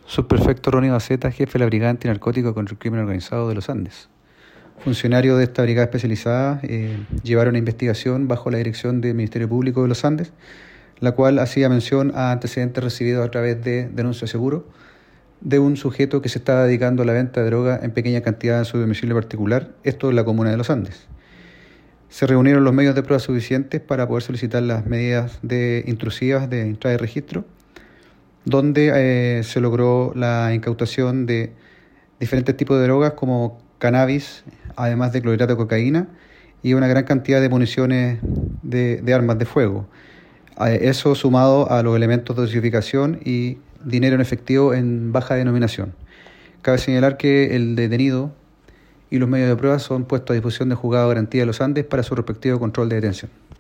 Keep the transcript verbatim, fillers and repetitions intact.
Subprefecto Ronnie Baceta, jefe de la Brigada Antinarcótica contra el Crimen Organizado de los Andes. Funcionarios de esta brigada especializada eh, llevaron una investigación bajo la dirección del Ministerio Público de los Andes, la cual hacía mención a antecedentes recibidos a través de denuncia seguro de un sujeto que se estaba dedicando a la venta de droga en pequeña cantidad en su domicilio particular, esto en la comuna de Los Andes. Se reunieron los medios de prueba suficientes para poder solicitar las medidas de intrusivas de entrada de registro, donde eh, se logró la incautación de diferentes tipos de drogas como cannabis, además de clorhidrato de cocaína y una gran cantidad de municiones de, de armas de fuego. Eso sumado a los elementos de dosificación y dinero en efectivo en baja denominación. Cabe señalar que el detenido y los medios de prueba son puestos a disposición del Juzgado de Garantía de los Andes para su respectivo control de detención.